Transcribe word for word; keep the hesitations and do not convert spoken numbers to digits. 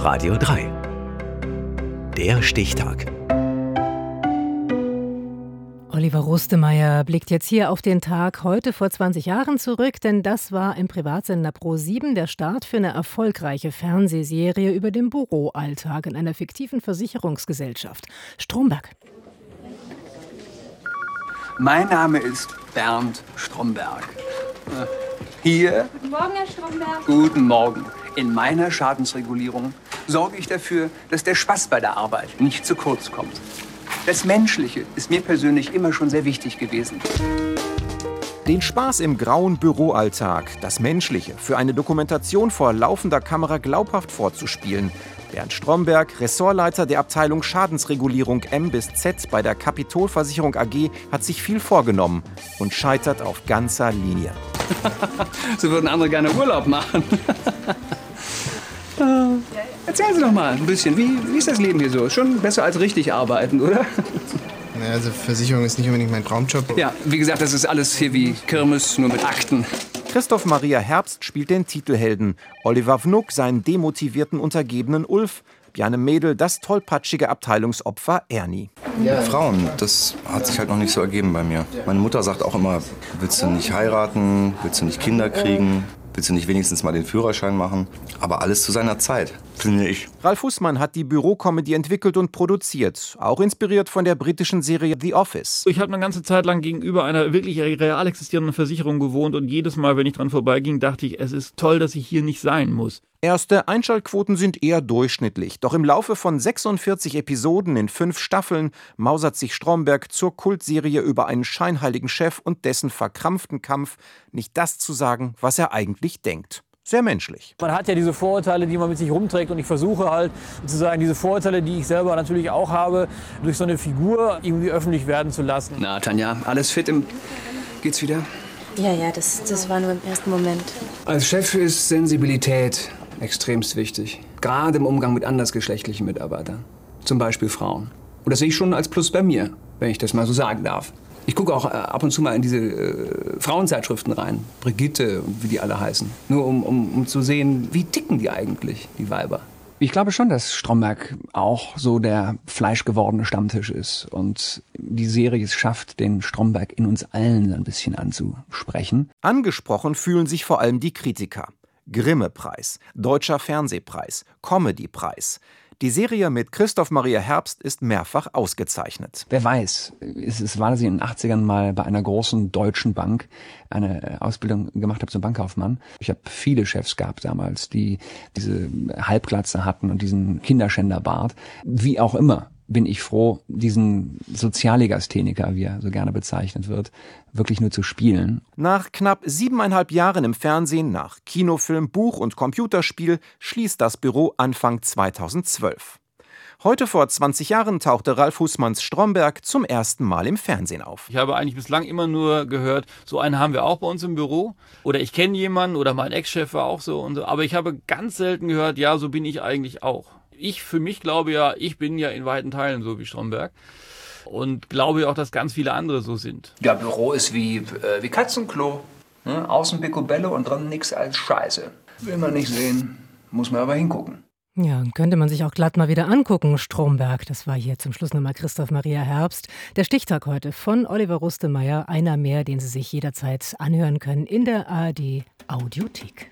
Radio drei. Der Stichtag. Oliver Rustemeyer blickt jetzt hier auf den Tag heute vor zwanzig Jahren zurück, denn das war im Privatsender Pro sieben der Start für eine erfolgreiche Fernsehserie über den Büroalltag in einer fiktiven Versicherungsgesellschaft. Stromberg. Mein Name ist Bernd Stromberg. Hier. Guten Morgen, Herr Stromberg. Guten Morgen. In meiner Schadensregulierung sorge ich dafür, dass der Spaß bei der Arbeit nicht zu kurz kommt. Das Menschliche ist mir persönlich immer schon sehr wichtig gewesen. Den Spaß im grauen Büroalltag, das Menschliche, für eine Dokumentation vor laufender Kamera glaubhaft vorzuspielen. Bernd Stromberg, Ressortleiter der Abteilung Schadensregulierung M bis Z bei der Capitol-Versicherung A G, hat sich viel vorgenommen und scheitert auf ganzer Linie. So würden andere gerne Urlaub machen. Erzählen Sie doch mal ein bisschen, wie, wie ist das Leben hier so? Schon besser als richtig arbeiten, oder? Naja, also Versicherung ist nicht unbedingt mein Traumjob. Ja, wie gesagt, das ist alles hier wie Kirmes, nur mit Akten. Christoph Maria Herbst spielt den Titelhelden, Oliver Wnuk seinen demotivierten Untergebenen Ulf, Bjarne Mädel das tollpatschige Abteilungsopfer Ernie. Ja. Frauen, das hat sich halt noch nicht so ergeben bei mir. Meine Mutter sagt auch immer, willst du nicht heiraten, willst du nicht Kinder kriegen? Willst du nicht wenigstens mal den Führerschein machen? Aber alles zu seiner Zeit, finde ich. Ralf Fußmann hat die Bürokomödie entwickelt und produziert, auch inspiriert von der britischen Serie The Office. Ich habe eine ganze Zeit lang gegenüber einer wirklich real existierenden Versicherung gewohnt und jedes Mal, wenn ich dran vorbeiging, dachte ich, es ist toll, dass ich hier nicht sein muss. Erste Einschaltquoten sind eher durchschnittlich, doch im Laufe von sechsundvierzig Episoden in fünf Staffeln mausert sich Stromberg zur Kultserie über einen scheinheiligen Chef und dessen verkrampften Kampf, nicht das zu sagen, was er eigentlich denkt. Sehr menschlich. Man hat ja diese Vorurteile, die man mit sich rumträgt, und ich versuche halt sozusagen diese Vorurteile, die ich selber natürlich auch habe, durch so eine Figur irgendwie öffentlich werden zu lassen. Na, Tanja, alles fit im... Geht's wieder? Ja, ja, das, das war nur im ersten Moment. Als Chef ist Sensibilität extremst wichtig. Gerade im Umgang mit andersgeschlechtlichen Mitarbeitern. Zum Beispiel Frauen. Und das sehe ich schon als Plus bei mir, wenn ich das mal so sagen darf. Ich gucke auch äh, ab und zu mal in diese äh, Frauenzeitschriften rein. Brigitte und wie die alle heißen. Nur um, um, um zu sehen, wie ticken die eigentlich, die Weiber. Ich glaube schon, dass Stromberg auch so der fleischgewordene Stammtisch ist und die Serie es schafft, den Stromberg in uns allen ein bisschen anzusprechen. Angesprochen fühlen sich vor allem die Kritiker. Grimme-Preis, Deutscher Fernsehpreis, Comedy-Preis. Die Serie mit Christoph Maria Herbst ist mehrfach ausgezeichnet. Wer weiß, es, es war, dass ich in den achtzigern mal bei einer großen deutschen Bank eine Ausbildung gemacht habe zum Bankkaufmann. Ich habe viele Chefs gehabt damals, die diese Halbglatze hatten und diesen Kinderschänderbart. Wie auch immer bin ich froh, diesen Soziallegastheniker, wie er so gerne bezeichnet wird, wirklich nur zu spielen. Nach knapp siebeneinhalb Jahren im Fernsehen, nach Kinofilm, Buch und Computerspiel, schließt das Büro Anfang zweitausendzwölf. Heute vor zwanzig Jahren tauchte Ralf Fußmanns Stromberg zum ersten Mal im Fernsehen auf. Ich habe eigentlich bislang immer nur gehört, so einen haben wir auch bei uns im Büro. Oder ich kenne jemanden oder mein Ex-Chef war auch so und so. Aber ich habe ganz selten gehört, ja, so bin ich eigentlich auch. Ich für mich glaube ja, ich bin ja in weiten Teilen so wie Stromberg und glaube ja auch, dass ganz viele andere so sind. Ja, Büro ist wie, äh, wie Katzenklo. Ne? Außen Picobello und drin nichts als Scheiße. Will man nicht sehen, muss man aber hingucken. Ja, könnte man sich auch glatt mal wieder angucken, Stromberg. Das war hier zum Schluss nochmal Christoph Maria Herbst. Der Stichtag heute von Oliver Rustemeyer, einer mehr, den Sie sich jederzeit anhören können in der A R D Audiothek.